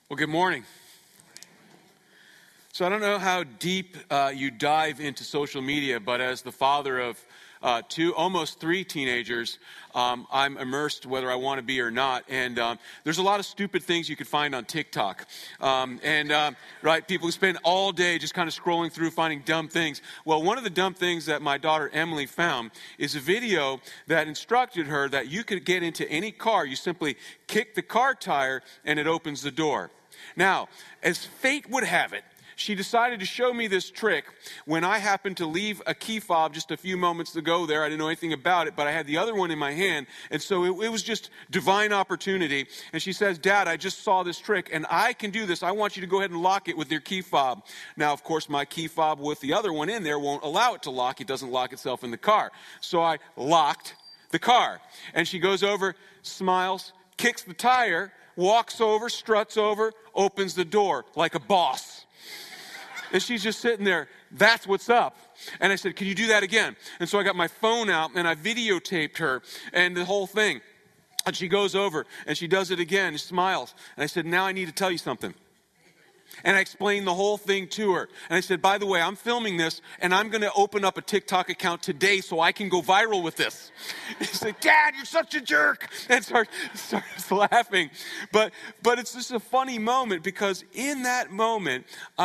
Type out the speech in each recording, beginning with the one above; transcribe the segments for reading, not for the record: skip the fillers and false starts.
Well, good morning. So I don't know how deep you dive into social media, but as the father of almost three teenagers, I'm immersed whether I want to be or not. And there's a lot of stupid things you could find on TikTok. Right, people who spend all day just kind of scrolling through finding dumb things. Well, one of the dumb things that my daughter Emily found is a video that instructed her that you could get into any car. You simply kick the car tire and it opens the door. Now, as fate would have it, she decided to show me this trick when I happened to leave a key fob just a few moments ago there. I didn't know anything about it, but I had the other one in my hand, and so it was just divine opportunity. And she says, "Dad, I just saw this trick, and I can do this. I want you to go ahead and lock it with your key fob." Now, of course, my key fob with the other one in there won't allow it to lock. It doesn't lock itself in the car. So I locked the car, and she goes over, smiles, kicks the tire, walks over, struts over, opens the door like a boss. And she's just sitting there. That's what's up. And I said, "Can you do that again?" And so I got my phone out and I videotaped her and the whole thing. And she goes over and she does it again and smiles. And I said, "Now I need to tell you something." And I explained the whole thing to her. And I said, "By the way, I'm filming this, and I'm going to open up a TikTok account today so I can go viral with this." He said, "Dad, you're such a jerk." And starts laughing. But it's just a funny moment because in that moment,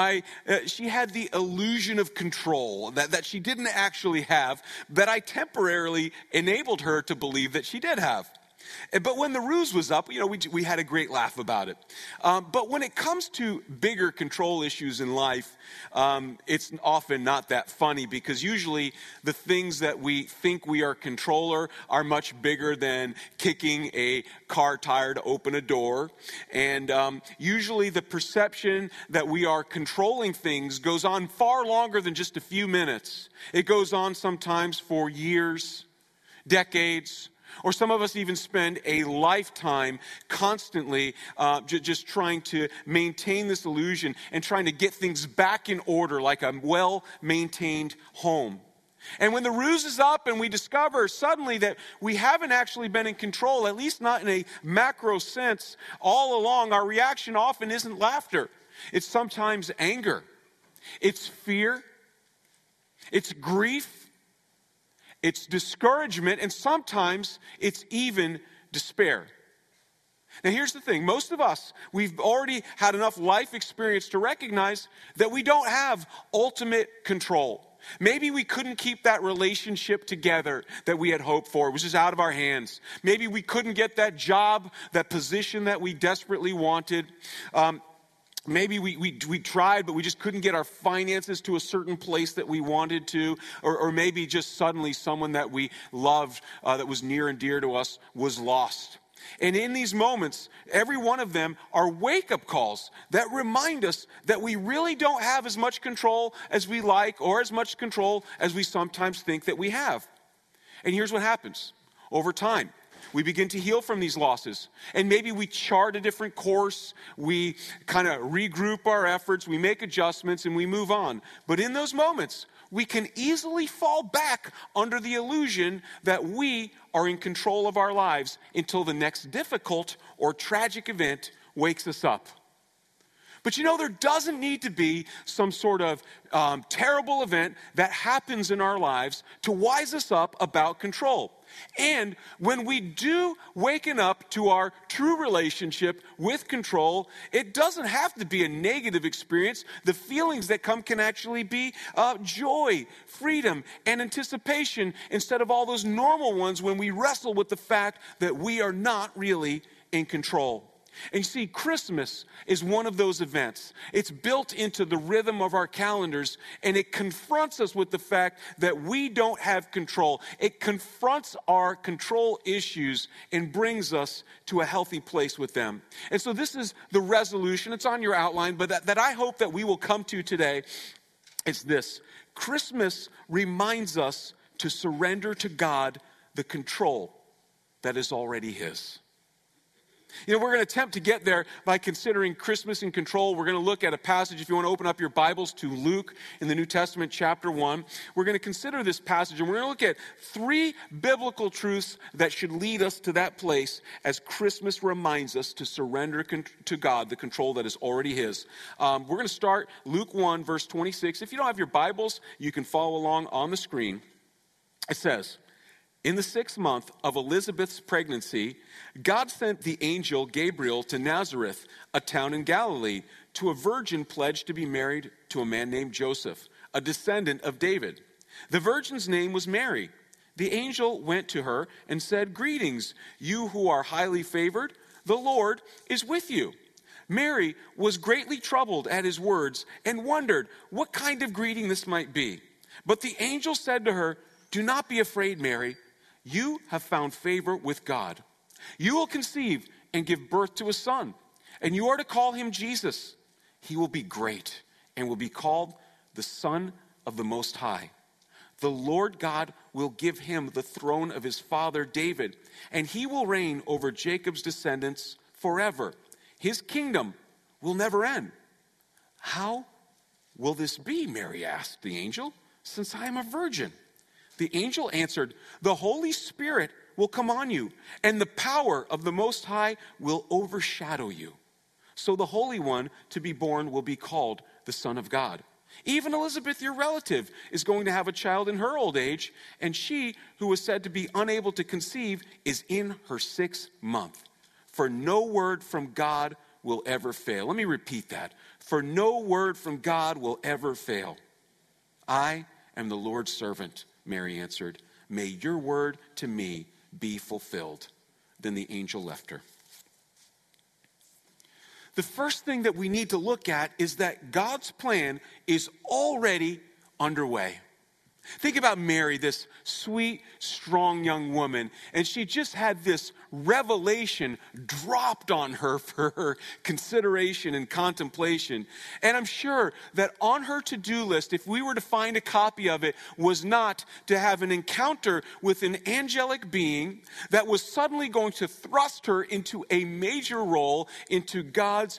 she had the illusion of control that she didn't actually have, that I temporarily enabled her to believe that she did have. But when the ruse was up, we had a great laugh about it. But when it comes to bigger control issues in life, it's often not that funny because usually the things that we think we are controller are much bigger than kicking a car tire to open a door. And usually the perception that we are controlling things goes on far longer than just a few minutes. It goes on sometimes for years, decades, or some of us even spend a lifetime constantly just trying to maintain this illusion and trying to get things back in order like a well-maintained home. And when the ruse is up and we discover suddenly that we haven't actually been in control, at least not in a macro sense, all along, our reaction often isn't laughter. It's sometimes anger. It's fear. It's grief. It's discouragement, and sometimes it's even despair. Now here's the thing. Most of us, we've already had enough life experience to recognize that we don't have ultimate control. Maybe we couldn't keep that relationship together that we had hoped for. It was just out of our hands. Maybe we couldn't get that job, that position that we desperately wanted. Maybe we tried, but we just couldn't get our finances to a certain place that we wanted to. Or maybe just suddenly someone that we loved, that was near and dear to us, was lost. And in these moments, every one of them are wake-up calls that remind us that we really don't have as much control as we like or as much control as we sometimes think that we have. And here's what happens. Over time, we begin to heal from these losses. And maybe we chart a different course. We kind of regroup our efforts. We make adjustments and we move on. But in those moments, we can easily fall back under the illusion that we are in control of our lives until the next difficult or tragic event wakes us up. But there doesn't need to be some sort of terrible event that happens in our lives to wise us up about control. And when we do waken up to our true relationship with control, it doesn't have to be a negative experience. The feelings that come can actually be joy, freedom, and anticipation instead of all those normal ones when we wrestle with the fact that we are not really in control. And you see, Christmas is one of those events. It's built into the rhythm of our calendars, and it confronts us with the fact that we don't have control. It confronts our control issues and brings us to a healthy place with them. And so this is the resolution. It's on your outline, but that I hope that we will come to today. It's this. Christmas reminds us to surrender to God the control that is already His. We're going to attempt to get there by considering Christmas in control. We're going to look at a passage, if you want to open up your Bibles to Luke in the New Testament, chapter 1. We're going to consider this passage, and we're going to look at 3 biblical truths that should lead us to that place as Christmas reminds us to surrender to God the control that is already His. We're going to start Luke 1, verse 26. If you don't have your Bibles, you can follow along on the screen. It says, "In the 6th month of Elizabeth's pregnancy, God sent the angel Gabriel to Nazareth, a town in Galilee, to a virgin pledged to be married to a man named Joseph, a descendant of David. The virgin's name was Mary. The angel went to her and said, 'Greetings, you who are highly favored. The Lord is with you.' Mary was greatly troubled at his words and wondered what kind of greeting this might be. But the angel said to her, 'Do not be afraid, Mary. You have found favor with God. You will conceive and give birth to a son, and you are to call him Jesus. He will be great and will be called the Son of the Most High. The Lord God will give him the throne of his father David, and he will reign over Jacob's descendants forever. His kingdom will never end.' 'How will this be?' Mary asked the angel, 'since I am a virgin?' The angel answered, 'The Holy Spirit will come on you, and the power of the Most High will overshadow you. So the Holy One to be born will be called the Son of God. Even Elizabeth, your relative, is going to have a child in her old age, and she, who was said to be unable to conceive, is in her 6th month. For no word from God will ever fail.'" Let me repeat that. "For no word from God will ever fail. 'I am the Lord's servant,' Mary answered. 'May your word to me be fulfilled.' Then the angel left her." The first thing that we need to look at is that God's plan is already underway. Think about Mary, this sweet, strong young woman, and she just had this revelation dropped on her for her consideration and contemplation. And I'm sure that on her to-do list, if we were to find a copy of it, was not to have an encounter with an angelic being that was suddenly going to thrust her into a major role into God's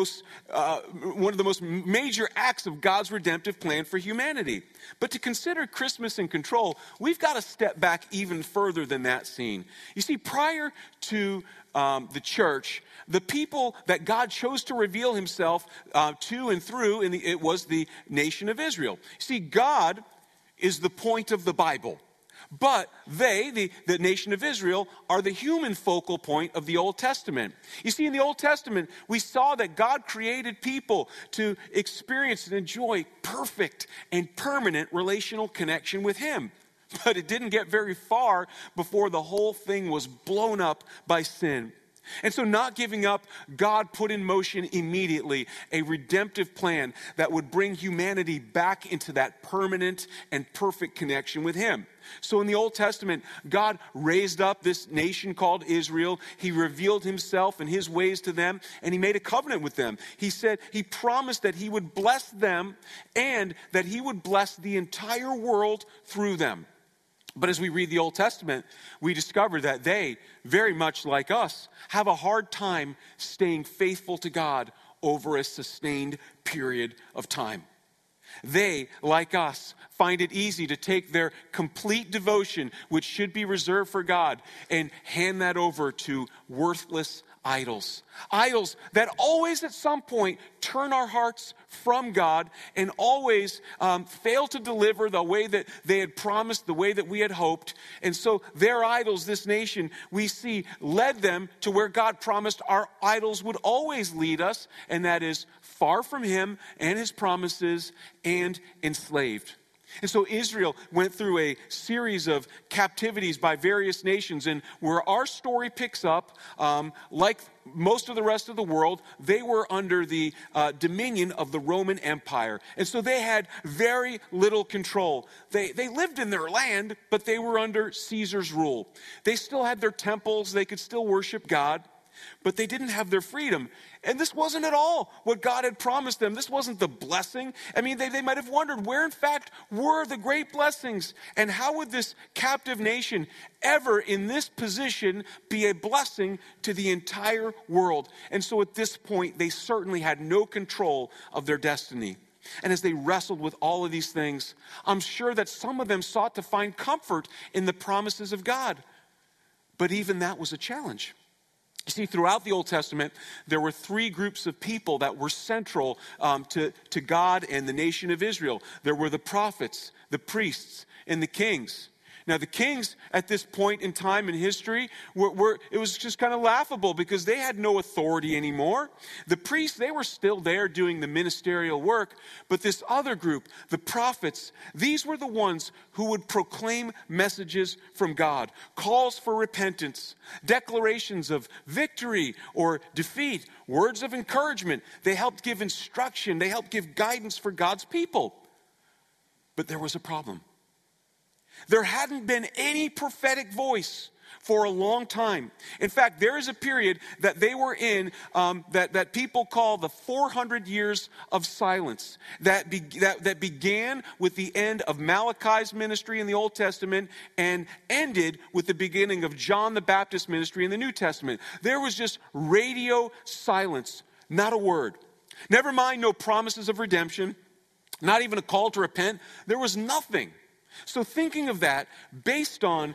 one of the most major acts of God's redemptive plan for humanity. But to consider Christmas in control, we've got to step back even further than that scene. You see, prior to the church, the people that God chose to reveal himself to and through, it was the nation of Israel. You see, God is the point of the Bible. But they, the nation of Israel, are the human focal point of the Old Testament. You see, in the Old Testament, we saw that God created people to experience and enjoy perfect and permanent relational connection with Him. But it didn't get very far before the whole thing was blown up by sin. And so, not giving up, God put in motion immediately a redemptive plan that would bring humanity back into that permanent and perfect connection with Him. So in the Old Testament, God raised up this nation called Israel. He revealed Himself and His ways to them, and He made a covenant with them. He promised that He would bless them and that He would bless the entire world through them. But as we read the Old Testament, we discover that they, very much like us, have a hard time staying faithful to God over a sustained period of time. They, like us, find it easy to take their complete devotion, which should be reserved for God, and hand that over to worthless idols. Idols that always at some point turn our hearts from God and always fail to deliver the way that they had promised, the way that we had hoped. And so their idols, this nation, we see, led them to where God promised our idols would always lead us, and that is far from Him and His promises and enslaved. And so Israel went through a series of captivities by various nations, and where our story picks up, like most of the rest of the world, they were under the dominion of the Roman Empire. And so they had very little control. They lived in their land, but they were under Caesar's rule. They still had their temples. They could still worship God. but they didn't have their freedom. And this wasn't at all what God had promised them. This wasn't the blessing. I mean, they might have wondered where, in fact, were the great blessings? And how would this captive nation ever in this position be a blessing to the entire world? And so at this point, they certainly had no control of their destiny. And as they wrestled with all of these things, I'm sure that some of them sought to find comfort in the promises of God. But even that was a challenge. You see, throughout the Old Testament, there were three groups of people that were central to God and the nation of Israel. There were the prophets, the priests, and the kings. Now, the kings at this point in time in history, it was just kind of laughable because they had no authority anymore. The priests, they were still there doing the ministerial work. But this other group, the prophets, these were the ones who would proclaim messages from God, calls for repentance, declarations of victory or defeat, words of encouragement. They helped give instruction. They helped give guidance for God's people. But there was a problem. There hadn't been any prophetic voice for a long time. In fact, there is a period that they were in that people call the 400 years of silence that began with the end of Malachi's ministry in the Old Testament and ended with the beginning of John the Baptist's ministry in the New Testament. There was just radio silence, not a word. Never mind no promises of redemption, not even a call to repent. There was nothing. So thinking of that, based on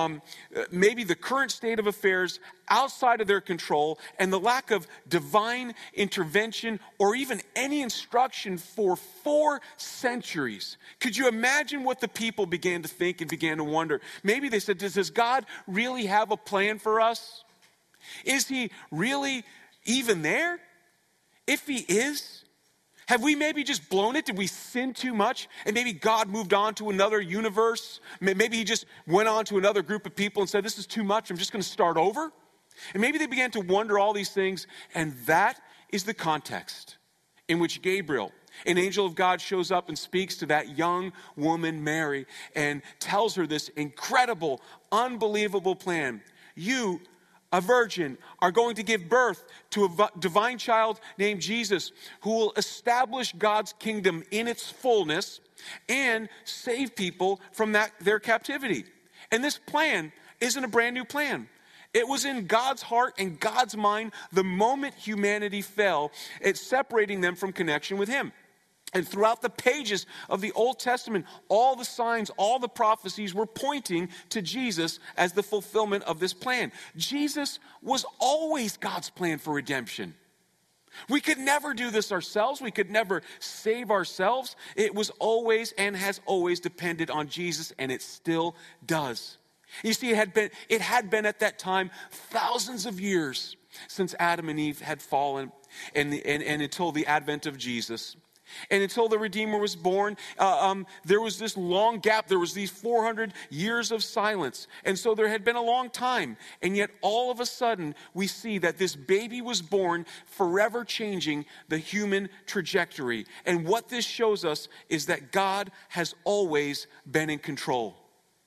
maybe the current state of affairs outside of their control and the lack of divine intervention or even any instruction for 4 centuries, could you imagine what the people began to think and began to wonder? Maybe they said, does God really have a plan for us? Is he really even there? If he is, have we maybe just blown it? Did we sin too much? And maybe God moved on to another universe? Maybe he just went on to another group of people and said, this is too much, I'm just going to start over? And maybe they began to wonder all these things. And that is the context in which Gabriel, an angel of God, shows up and speaks to that young woman, Mary, and tells her this incredible, unbelievable plan. You, a virgin, are going to give birth to a divine child named Jesus who will establish God's kingdom in its fullness and save people from their captivity. And this plan isn't a brand new plan. It was in God's heart and God's mind the moment humanity fell at separating them from connection with him. And throughout the pages of the Old Testament, all the signs, all the prophecies were pointing to Jesus as the fulfillment of this plan. Jesus was always God's plan for redemption. We could never do this ourselves. We could never save ourselves. It was always and has always depended on Jesus, and it still does. You see, it had been at that time thousands of years since Adam and Eve had fallen and until the advent of Jesus. And until the Redeemer was born, there was this long gap. There was these 400 years of silence. And so there had been a long time. And yet all of a sudden, we see that this baby was born, forever changing the human trajectory. And what this shows us is that God has always been in control.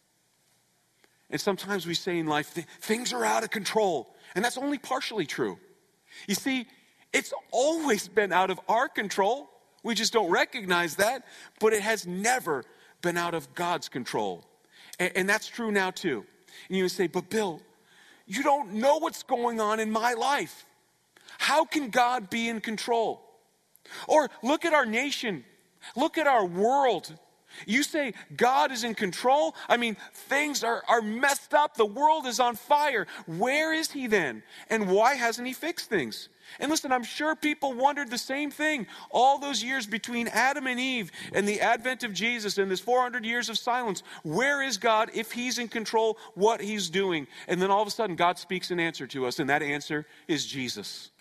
And sometimes we say in life, things are out of control. And that's only partially true. You see, it's always been out of our control. We just don't recognize that, but it has never been out of God's control. And that's true now too. And you would say, but Bill, you don't know what's going on in my life. How can God be in control? Or look at our nation. Look at our world. You say God is in control? I mean, things are messed up. The world is on fire. Where is he then? And why hasn't he fixed things? And listen, I'm sure people wondered the same thing all those years between Adam and Eve and the advent of Jesus and this 400 years of silence. Where is God if he's in control, what he's doing? And then all of a sudden, God speaks an answer to us, and that answer is Jesus.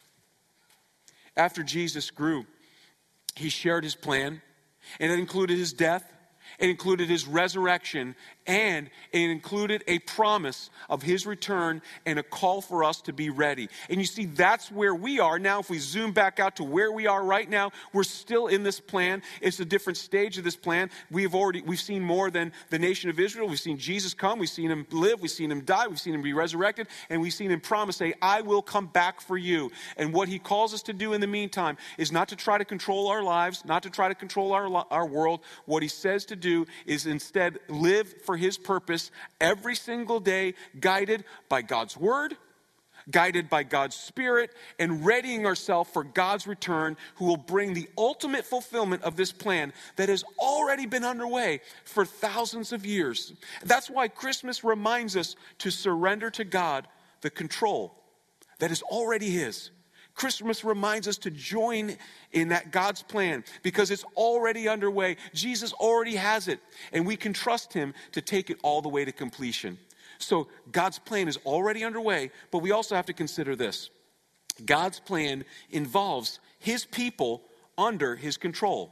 After Jesus grew, he shared his plan, and it included his death, it included his resurrection, And it included a promise of his return and a call for us to be ready. And you see, that's where we are now. If we zoom back out to where we are right now, we're still in this plan. It's a different stage of this plan. We've seen more than the nation of Israel. We've seen Jesus come. We've seen him live. We've seen him die. We've seen him be resurrected. And we've seen him promise, say, I will come back for you. And what he calls us to do in the meantime is not to try to control our lives, not to try to control our world. What he says to do is instead live for his purpose every single day, guided by God's word, guided by God's Spirit, and readying ourselves for God's return, who will bring the ultimate fulfillment of this plan that has already been underway for thousands of years. That's why Christmas reminds us to surrender to God the control that is already his. Christmas reminds us to join in that God's plan because it's already underway. Jesus already has it, and we can trust him to take it all the way to completion. So God's plan is already underway, but we also have to consider this. God's plan involves his people under his control.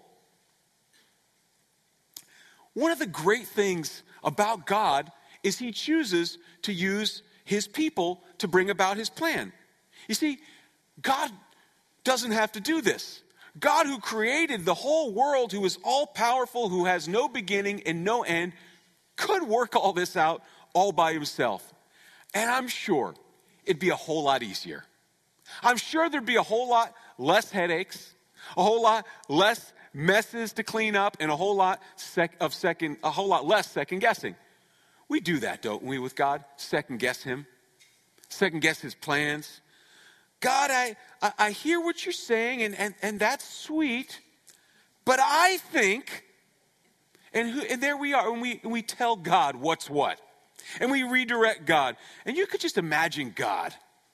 One of the great things about God is he chooses to use his people to bring about his plan. You see, God doesn't have to do this. God, who created the whole world, who is all-powerful, who has no beginning and no end, could work all this out all by himself. And I'm sure it'd be a whole lot easier. I'm sure there'd be a whole lot less headaches, a whole lot less messes to clean up, and a whole lot less second guessing. We do that, don't we, with God? Second guess him. Second guess his plans. God, I hear what you're saying, and that's sweet, but I think, and there we are, and we tell God what's what, and we redirect God. And you could just imagine God,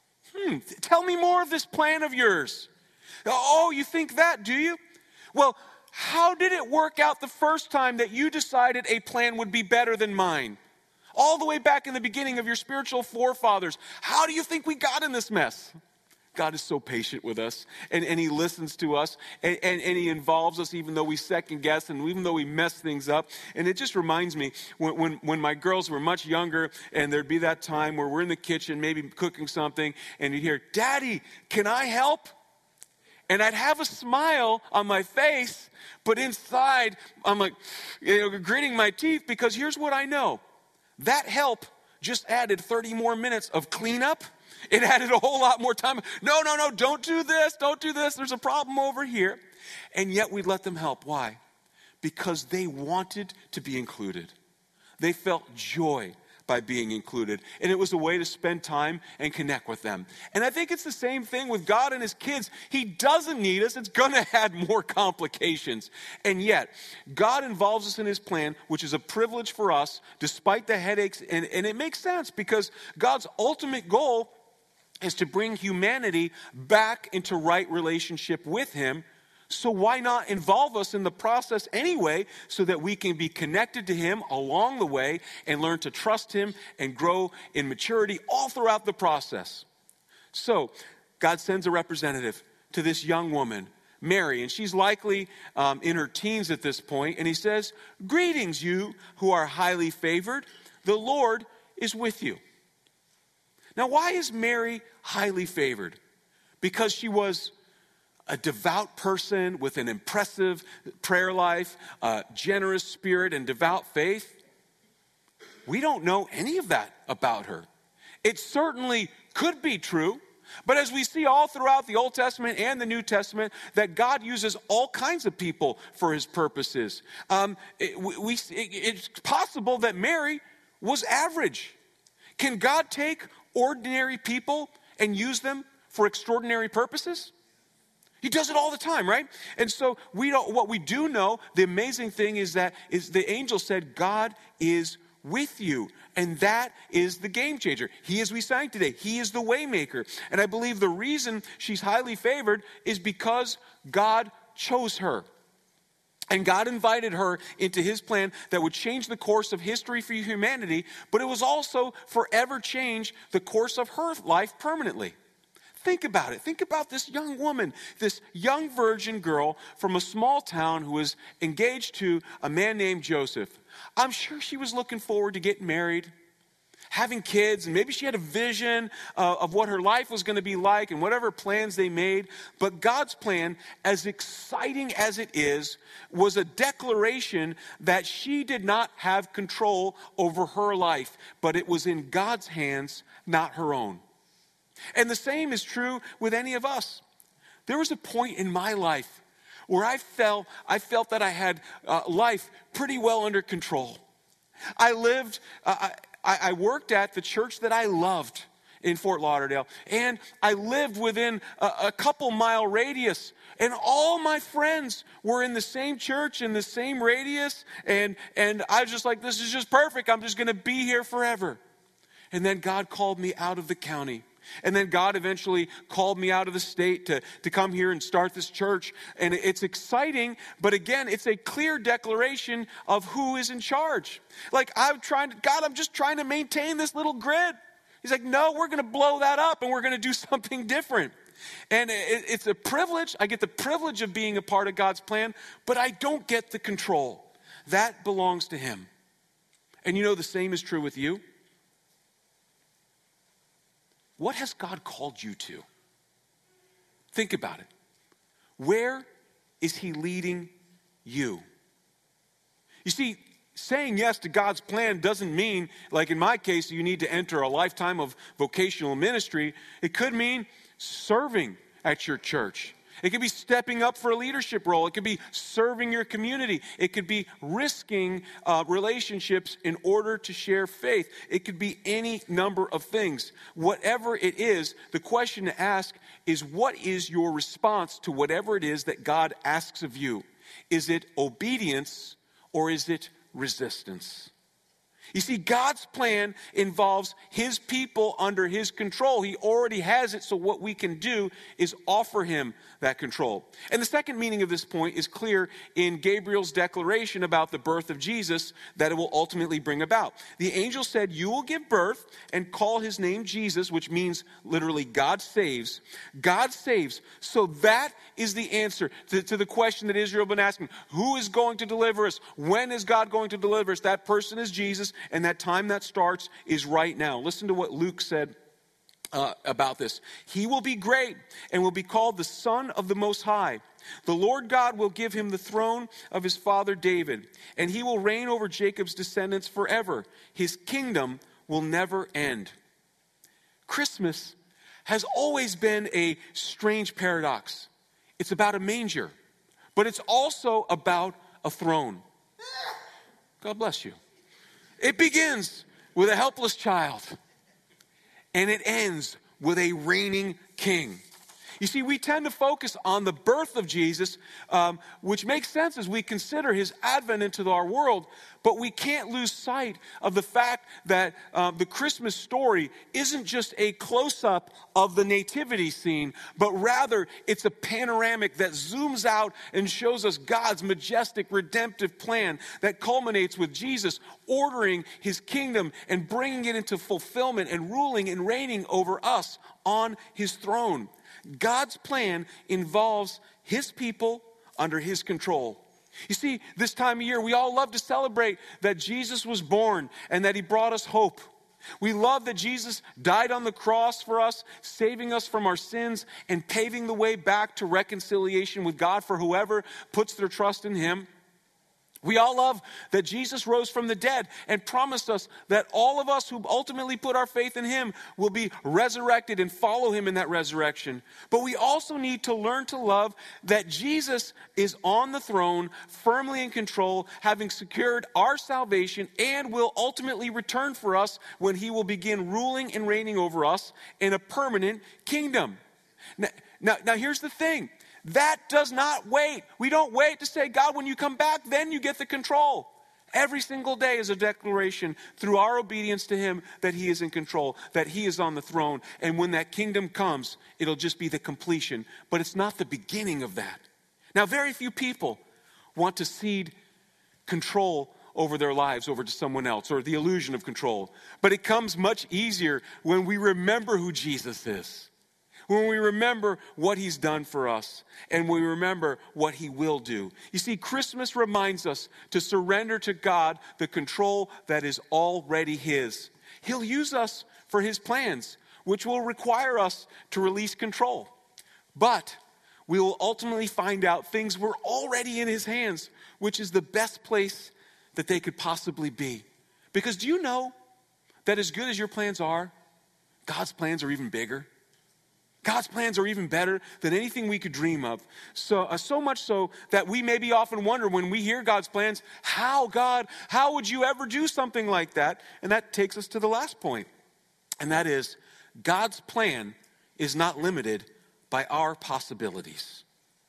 tell me more of this plan of yours. Oh, you think that, do you? Well, how did it work out the first time that you decided a plan would be better than mine? All the way back in the beginning of your spiritual forefathers. How do you think we got in this mess? God is so patient with us, and he listens to us, and he involves us even though we second guess and even though we mess things up. And it just reminds me, when my girls were much younger, and there'd be that time where we're in the kitchen, maybe cooking something, and you'd hear, Daddy, can I help? And I'd have a smile on my face, but inside, I'm like, gritting my teeth, because here's what I know. That help just added 30 more minutes of cleanup. It added a whole lot more time. No, don't do this. There's a problem over here. And yet we let them help. Why? Because they wanted to be included. They felt joy by being included. And it was a way to spend time and connect with them. And I think it's the same thing with God and his kids. He doesn't need us. It's going to add more complications. And yet, God involves us in his plan, which is a privilege for us, despite the headaches. And it makes sense because God's ultimate goal is to bring humanity back into right relationship with him. So why not involve us in the process anyway so that we can be connected to him along the way and learn to trust him and grow in maturity all throughout the process. So God sends a representative to this young woman, Mary, and she's likely in her teens at this point, and he says, "Greetings, you who are highly favored. The Lord is with you." Now, why is Mary highly favored? Because she was a devout person with an impressive prayer life, a generous spirit, and devout faith? We don't know any of that about her. It certainly could be true, but as we see all throughout the Old Testament and the New Testament, that God uses all kinds of people for his purposes. It's possible that Mary was average. Can God take ordinary people and use them for extraordinary purposes? He does it all the time, right? And so what we do know, the amazing thing is the angel said, God is with you. And that is the game changer. He, as we sang today, he is the way maker. And I believe the reason she's highly favored is because God chose her. And God invited her into his plan that would change the course of history for humanity, but it was also forever change the course of her life permanently. Think about it. Think about this young woman, this young virgin girl from a small town who was engaged to a man named Joseph. I'm sure she was looking forward to getting married, having kids, and maybe she had a vision of what her life was going to be like and whatever plans they made. But God's plan, as exciting as it is, was a declaration that she did not have control over her life, but it was in God's hands, not her own. And the same is true with any of us. There was a point in my life where I felt that I had life pretty well under control. I worked at the church that I loved in Fort Lauderdale, and I lived within a couple mile radius, and all my friends were in the same church in the same radius, and I was just like, this is just perfect. I'm just going to be here forever. And then God called me out of the county. And then God eventually called me out of the state to come here and start this church. And it's exciting, but again, it's a clear declaration of who is in charge. Like, I'm just trying to maintain this little grid. He's like, no, we're going to blow that up and we're going to do something different. And it's a privilege. I get the privilege of being a part of God's plan, but I don't get the control. That belongs to Him. And you know, the same is true with you. What has God called you to? Think about it. Where is He leading you? You see, saying yes to God's plan doesn't mean, like in my case, you need to enter a lifetime of vocational ministry. It could mean serving at your church. It could be stepping up for a leadership role. It could be serving your community. It could be risking relationships in order to share faith. It could be any number of things. Whatever it is, the question to ask is, what is your response to whatever it is that God asks of you? Is it obedience or is it resistance? You see, God's plan involves His people under His control. He already has it, so what we can do is offer Him that control. And the second meaning of this point is clear in Gabriel's declaration about the birth of Jesus that it will ultimately bring about. The angel said, "You will give birth and call His name Jesus," which means literally God saves. God saves. So that is the answer to the question that Israel had been asking. Who is going to deliver us? When is God going to deliver us? That person is Jesus. And that time that starts is right now. Listen to what Luke said about this. "He will be great and will be called the Son of the Most High. The Lord God will give him the throne of his father David, and he will reign over Jacob's descendants forever. His kingdom will never end." Christmas has always been a strange paradox. It's about a manger, but it's also about a throne. God bless you. It begins with a helpless child, and it ends with a reigning king. You see, we tend to focus on the birth of Jesus, which makes sense as we consider His advent into our world, but we can't lose sight of the fact that the Christmas story isn't just a close-up of the nativity scene, but rather it's a panoramic that zooms out and shows us God's majestic redemptive plan that culminates with Jesus ordering His kingdom and bringing it into fulfillment and ruling and reigning over us on His throne. God's plan involves His people under His control. You see, this time of year, we all love to celebrate that Jesus was born and that He brought us hope. We love that Jesus died on the cross for us, saving us from our sins and paving the way back to reconciliation with God for whoever puts their trust in Him. We all love that Jesus rose from the dead and promised us that all of us who ultimately put our faith in Him will be resurrected and follow Him in that resurrection. But we also need to learn to love that Jesus is on the throne, firmly in control, having secured our salvation, and will ultimately return for us when He will begin ruling and reigning over us in a permanent kingdom. Now here's the thing. That does not wait. We don't wait to say, God, when you come back, then you get the control. Every single day is a declaration through our obedience to Him that He is in control, that He is on the throne. And when that kingdom comes, it'll just be the completion. But it's not the beginning of that. Now, very few people want to cede control over their lives over to someone else, or the illusion of control. But it comes much easier when we remember who Jesus is. when we remember what he's done for us and we remember what he will do. You see, Christmas reminds us to surrender to God the control that is already his. He'll use us for his plans, which will require us to release control. But we will ultimately find out things were already in his hands, which is the best place that they could possibly be. Because do you know that as good as your plans are, God's plans are even bigger? God's plans are even better than anything we could dream of. So much so that we maybe often wonder when we hear God's plans, how would you ever do something like that? And that takes us to the last point. And that is, God's plan is not limited by our possibilities.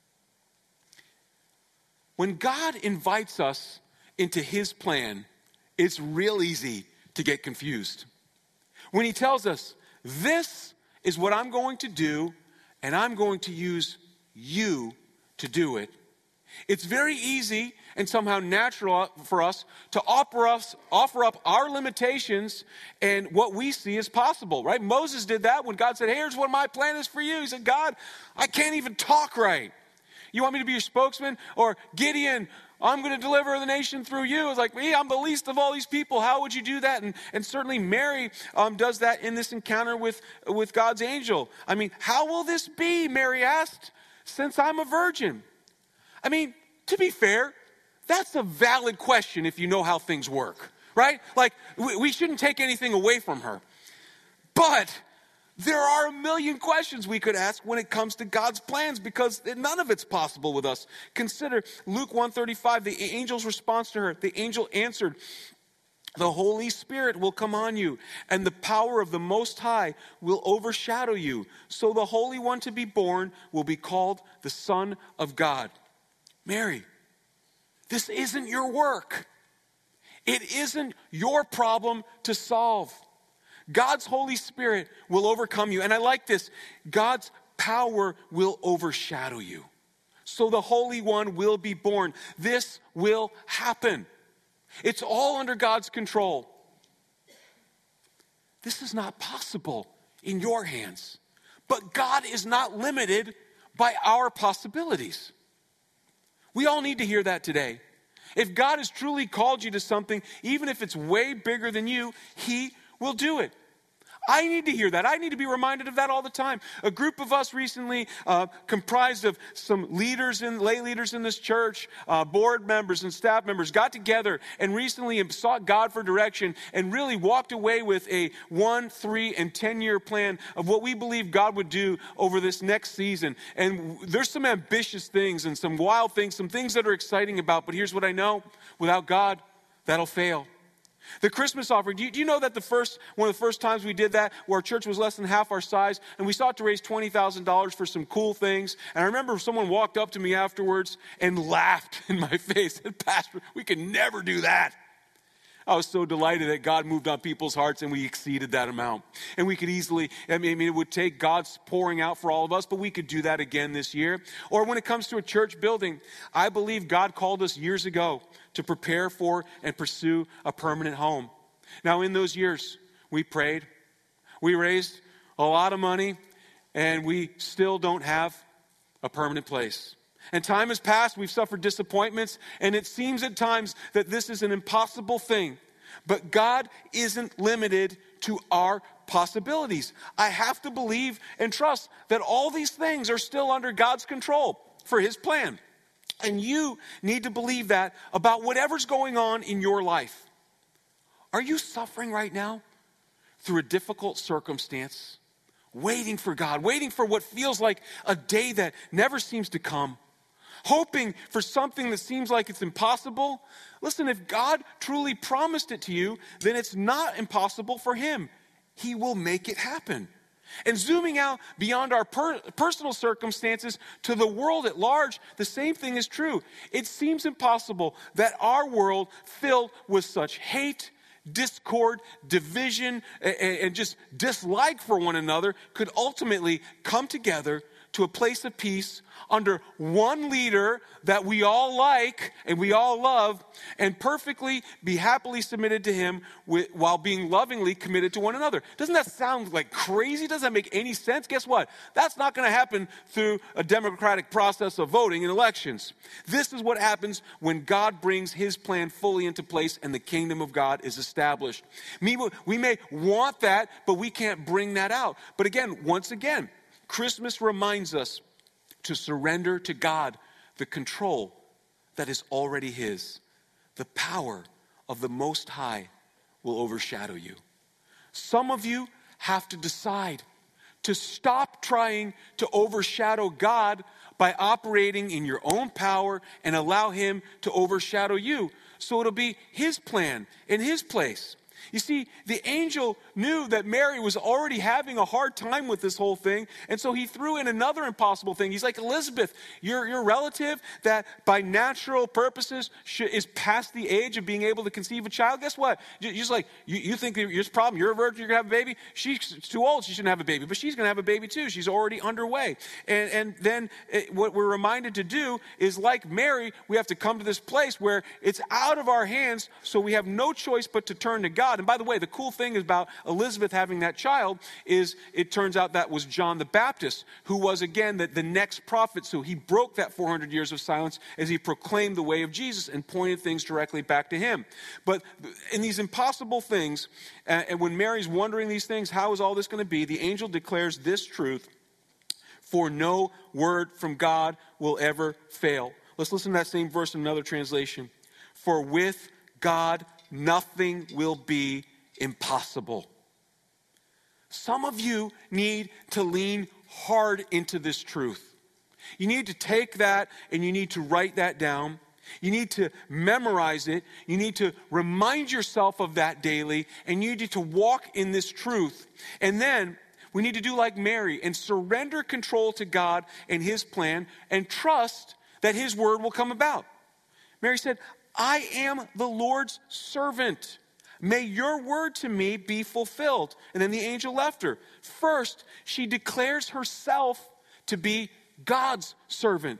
When God invites us into his plan, it's real easy to get confused. When he tells us, this is what I'm going to do, and I'm going to use you to do it, it's very easy and somehow natural for us to offer up our limitations and what we see as possible, right? Moses did that when God said, hey, here's what my plan is for you. He said, God, I can't even talk right. You want me to be your spokesman? Or Gideon, I'm going to deliver the nation through you. It's like, I'm the least of all these people. How would you do that? And certainly Mary does that in this encounter with God's angel. I mean, how will this be, Mary asked, since I'm a virgin? I mean, to be fair, that's a valid question if you know how things work, right? Like, we shouldn't take anything away from her. But there are a million questions we could ask when it comes to God's plans because none of it's possible with us. Consider Luke 1:35, the angel's response to her. The angel answered, the Holy Spirit will come on you, and the power of the Most High will overshadow you. So the Holy One to be born will be called the Son of God. Mary, this isn't your work. It isn't your problem to solve. God's Holy Spirit will overcome you. And I like this. God's power will overshadow you. So the Holy One will be born. This will happen. It's all under God's control. This is not possible in your hands. But God is not limited by our possibilities. We all need to hear that today. If God has truly called you to something, even if it's way bigger than you, he will do it. I need to hear that. I need to be reminded of that all the time. A group of us recently, comprised of some leaders and lay leaders in this church, board members and staff members, got together and recently sought God for direction and really walked away with a 1, 3, and 10-year plan of what we believe God would do over this next season. And there's some ambitious things and some wild things, some things that are exciting about, but here's what I know. Without God, that'll fail. The Christmas offering, do you know that one of the first times we did that, where our church was less than half our size, and we sought to raise $20,000 for some cool things, and I remember someone walked up to me afterwards and laughed in my face, and Pastor, we could never do that. I was so delighted that God moved on people's hearts and we exceeded that amount. And we could easily, it would take God's pouring out for all of us, but we could do that again this year. Or when it comes to a church building, I believe God called us years ago to prepare for and pursue a permanent home. Now in those years, we prayed, we raised a lot of money, and we still don't have a permanent place. And time has passed, we've suffered disappointments, and it seems at times that this is an impossible thing. But God isn't limited to our possibilities. I have to believe and trust that all these things are still under God's control for his plan. And you need to believe that about whatever's going on in your life. Are you suffering right now through a difficult circumstance? Waiting for God, waiting for what feels like a day that never seems to come? Hoping for something that seems like it's impossible? Listen, if God truly promised it to you, then it's not impossible for him. He will make it happen. And zooming out beyond our personal circumstances to the world at large, the same thing is true. It seems impossible that our world filled with such hate, discord, division, and just dislike for one another could ultimately come together to a place of peace under one leader that we all like and we all love, and perfectly be happily submitted to him while being lovingly committed to one another. Doesn't that sound like crazy? Doesn't that make any sense? Guess what? That's not going to happen through a democratic process of voting in elections. This is what happens when God brings his plan fully into place and the kingdom of God is established. We may want that, but we can't bring that out. But again, once again, Christmas reminds us to surrender to God the control that is already his. The power of the Most High will overshadow you. Some of you have to decide to stop trying to overshadow God by operating in your own power and allow him to overshadow you. So it'll be his plan in his place. You see, the angel knew that Mary was already having a hard time with this whole thing, and so he threw in another impossible thing. He's like, Elizabeth, your relative that by natural purposes is past the age of being able to conceive a child. Guess what? Just like, you think there's a problem, you're a virgin, you're going to have a baby? She's too old, she shouldn't have a baby, but she's going to have a baby too. She's already underway. And then what we're reminded to do is, like Mary, we have to come to this place where it's out of our hands, so we have no choice but to turn to God. And by the way, the cool thing about Elizabeth having that child is it turns out that was John the Baptist, who was, again, the next prophet. So he broke that 400 years of silence as he proclaimed the way of Jesus and pointed things directly back to him. But in these impossible things, and when Mary's wondering these things, how is all this going to be? The angel declares this truth: for no word from God will ever fail. Let's listen to that same verse in another translation. For with God, nothing will be impossible. Some of you need to lean hard into this truth. You need to take that and you need to write that down. You need to memorize it. You need to remind yourself of that daily, and you need to walk in this truth. And then we need to do like Mary and surrender control to God and his plan and trust that his word will come about. Mary said, I am the Lord's servant. May your word to me be fulfilled. And then the angel left her. First, she declares herself to be God's servant.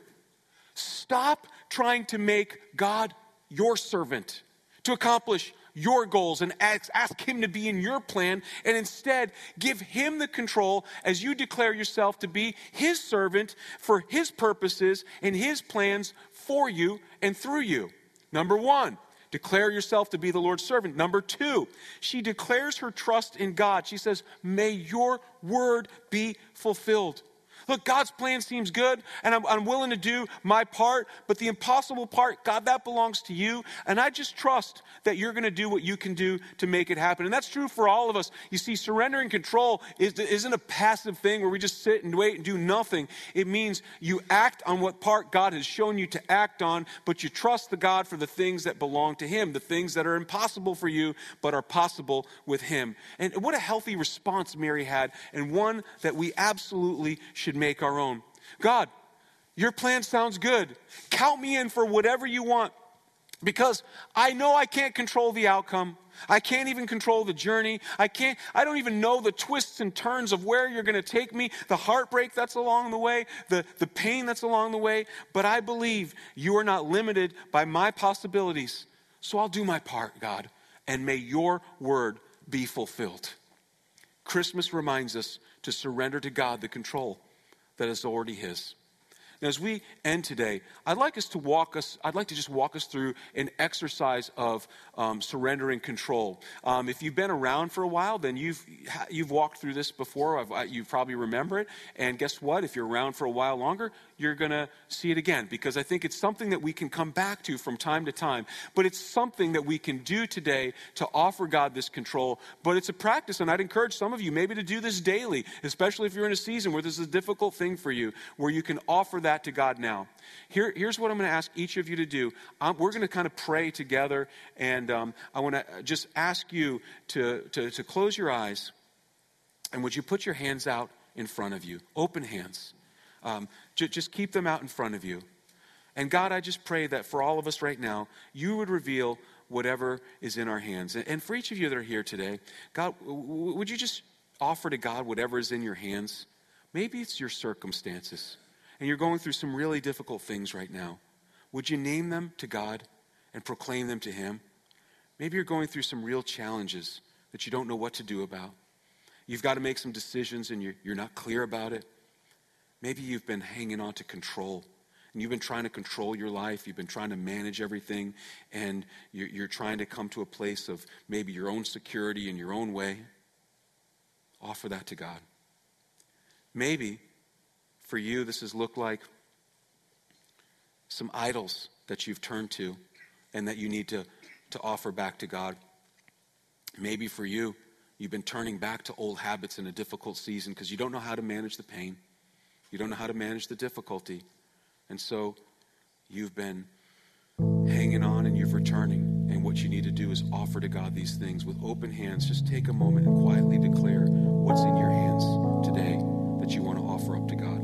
Stop trying to make God your servant to accomplish your goals and ask him to be in your plan, and instead give him the control as you declare yourself to be his servant for his purposes and his plans for you and through you. Number one, declare yourself to be the Lord's servant. Number two, she declares her trust in God. She says, may your word be fulfilled. Look, God's plan seems good, and I'm willing to do my part, but the impossible part, God, that belongs to you, and I just trust that you're going to do what you can do to make it happen. And that's true for all of us. You see, surrendering control isn't a passive thing where we just sit and wait and do nothing. It means you act on what part God has shown you to act on, but you trust the God for the things that belong to him, the things that are impossible for you, but are possible with him. And what a healthy response Mary had, and one that we absolutely should make our own. God, your plan sounds good. Count me in for whatever you want, because I know I can't control the outcome. I can't even control the journey. I don't even know the twists and turns of where you're going to take me, the heartbreak that's along the way, the pain that's along the way, but I believe you are not limited by my possibilities. So I'll do my part, God, and may your word be fulfilled. Christmas reminds us to surrender to God the control that is already his. Now, as we end today, I'd like to just walk us through an exercise of surrendering control. If you've been around for a while, then you've walked through this before. You probably remember it. And guess what? If you're around for a while longer, you're going to see it again, because I think it's something that we can come back to from time to time. But it's something that we can do today to offer God this control. But it's a practice, and I'd encourage some of you maybe to do this daily, especially if you're in a season where this is a difficult thing for you, where you can offer that to God now. Here's what I'm going to ask each of you to do. We're going to kind of pray together, and I want to just ask you to close your eyes, and would you put your hands out in front of you, open hands. Just keep them out in front of you. And God, I just pray that for all of us right now, you would reveal whatever is in our hands. And for each of you that are here today, God, would you just offer to God whatever is in your hands? Maybe it's your circumstances, and you're going through some really difficult things right now. Would you name them to God and proclaim them to him? Maybe you're going through some real challenges that you don't know what to do about. You've got to make some decisions and you're not clear about it. Maybe you've been hanging on to control, and you've been trying to control your life. You've been trying to manage everything, and you're trying to come to a place of maybe your own security in your own way. Offer that to God. Maybe for you this has looked like some idols that you've turned to and that you need to offer back to God. Maybe for you, you've been turning back to old habits in a difficult season because you don't know how to manage the pain. You don't know how to manage the difficulty. And so you've been hanging on and you're returning. And what you need to do is offer to God these things with open hands. Just take a moment and quietly declare what's in your hands today that you want to offer up to God.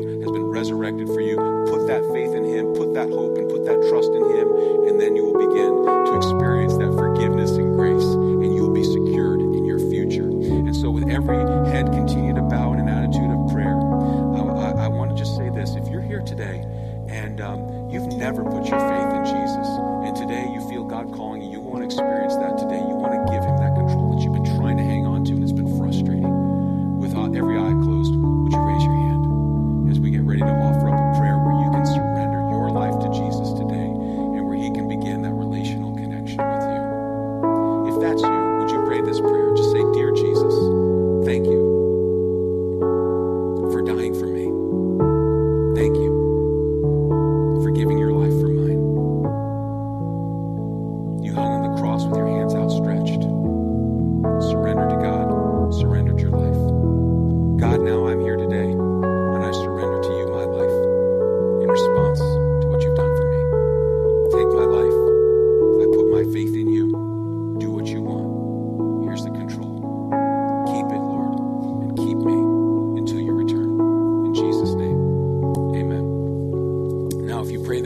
you has been resurrected for you. Put that faith in him, put that hope and put that trust in him, and then you will begin to experience that forgiveness and grace, and you will be secured in your future. And so with every head continue to bow in an attitude of prayer, I want to just say this. If you're here today and you've never put your faith in Jesus, and today you feel God calling you, you want to experience that today, you want to give him that control that you've been trying to hang on to and it's been frustrating, with every eye closed, would you raise your hand as we get ready to offer up a prayer where you can surrender your life to Jesus today and where he can begin that relational connection with you? If that's you, would you pray this prayer? Just say, "Dear Jesus, thank you for dying for me. Thank you for giving your life for mine. You hung on the cross with your hands outstretched. Surrendered to God, surrendered your life. God, now I'm here today, and I surrender to you my life in response to what you've done for me. Take my life. I put my faith in you. Do what you want. Here's the control. Keep it, Lord, and keep me until you return. In Jesus' name, amen." Now, if you pray that